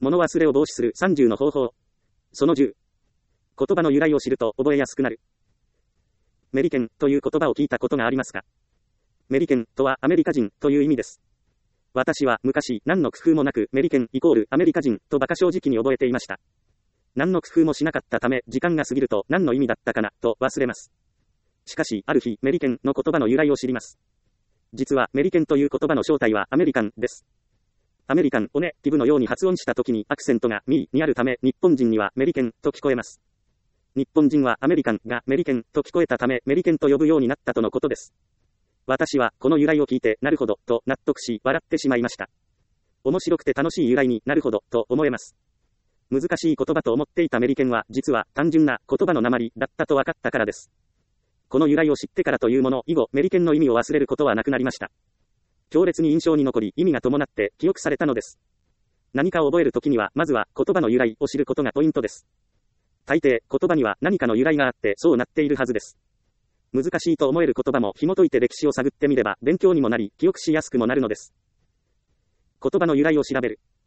物忘れを防止する30の方法。その10。言葉の由来を知ると覚えやすくなる。メリケンという言葉を聞いたことがありますか？メリケンとはアメリカ人という意味です。私は昔何の工夫もなくメリケンイコールアメリカ人と馬鹿正直に覚えていました。何の工夫もしなかったため時間が過ぎると何の意味だったかなと忘れます。しかしある日メリケンの言葉の由来を知ります。実はメリケンという言葉の正体はアメリカンです。アメリカンをネティブのように発音した時にアクセントがミーにあるため日本人にはメリケンと聞こえます。日本人はアメリカンがメリケンと聞こえたためメリケンと呼ぶようになったとのことです。私はこの由来を聞いてなるほどと納得し笑ってしまいました。面白くて楽しい由来になるほどと思えます。難しい言葉と思っていたメリケンは実は単純な言葉の訛りだったと分かったからです。この由来を知ってからというもの以後メリケンの意味を忘れることはなくなりました。強烈に印象に残り意味が伴って記憶されたのです。何かを覚えるときにはまずは言葉の由来を知ることがポイントです。大抵言葉には何かの由来があってそうなっているはずです。難しいと思える言葉も紐解いて歴史を探ってみれば勉強にもなり記憶しやすくもなるのです。言葉の由来を調べる。